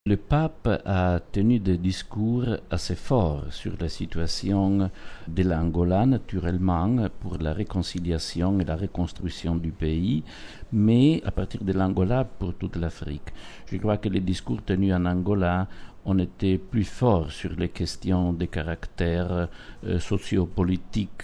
Le pape a tenu des discours assez forts sur la situation de l'Angola, naturellement, pour la réconciliation et la reconstruction du pays, mais à partir de l'Angola pour toute l'Afrique. Je crois que les discours tenus en Angola ont été plus forts sur les questions de caractère sociopolitique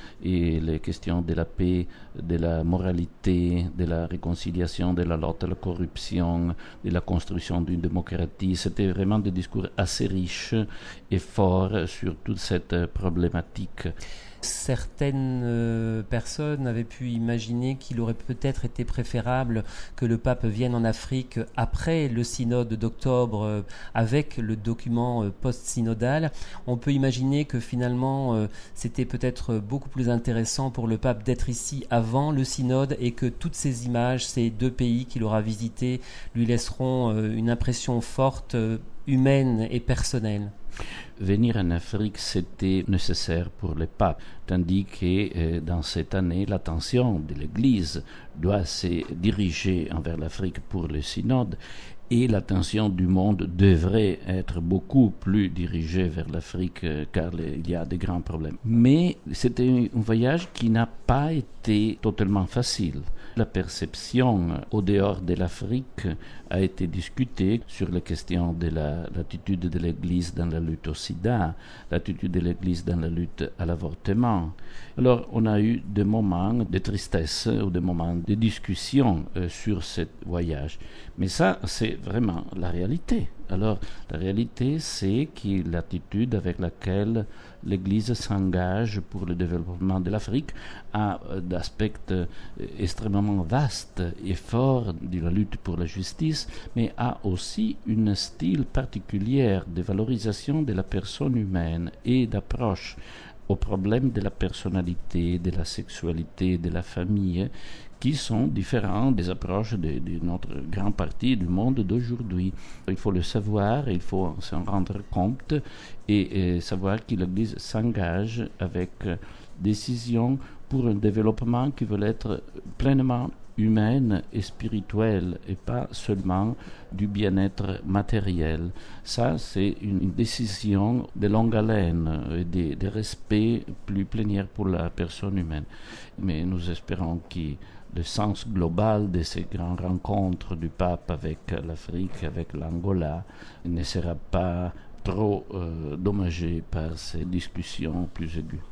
et les questions de la paix, de la moralité, de la réconciliation, de la lutte à la corruption, de la construction d'une démocratie. C'était vraiment des discours assez riches et forts sur toute cette problématique. Certaines personnes avaient pu imaginer qu'il aurait peut-être été préférable que le pape vienne en Afrique après le synode d'octobre avec le document post-synodal. On peut imaginer que finalement c'était peut-être beaucoup plus intéressant pour le pape d'être ici avant le synode et que toutes ces images, ces deux pays qu'il aura visités, lui laisseront une impression forte, humaine et personnelle. Venir en Afrique, c'était nécessaire pour le pape, tandis que dans cette année, l'attention de l'Église doit se diriger envers l'Afrique pour le synode et l'attention du monde devrait être beaucoup plus dirigée vers l'Afrique car il y a de grands problèmes. Mais c'était un voyage qui n'a pas été totalement facile. La perception au dehors de l'Afrique a été discutée sur la question de l'attitude de l'Église dans la lutte au sida, l'attitude de l'Église dans la lutte à l'avortement. Alors on a eu des moments de tristesse ou des moments de discussion sur ce voyage. Mais ça, c'est vraiment la réalité. Alors, la réalité, c'est que l'attitude avec laquelle l'Église s'engage pour le développement de l'Afrique a d'aspects extrêmement vastes et forts de la lutte pour la justice, mais a aussi un style particulier de valorisation de la personne humaine et d'approche aux problèmes de la personnalité, de la sexualité, de la famille, qui sont différents des approches de notre grande partie du monde d'aujourd'hui. Il faut le savoir, il faut s'en rendre compte et savoir que l'Église s'engage avec décision pour un développement qui veut être pleinement humaine et spirituelle et pas seulement du bien-être matériel. Ça, c'est une décision de longue haleine et de respect plus plénière pour la personne humaine. Mais nous espérons que le sens global de ces grandes rencontres du pape avec l'Afrique, avec l'Angola, ne sera pas trop dommagé par ces discussions plus aiguës.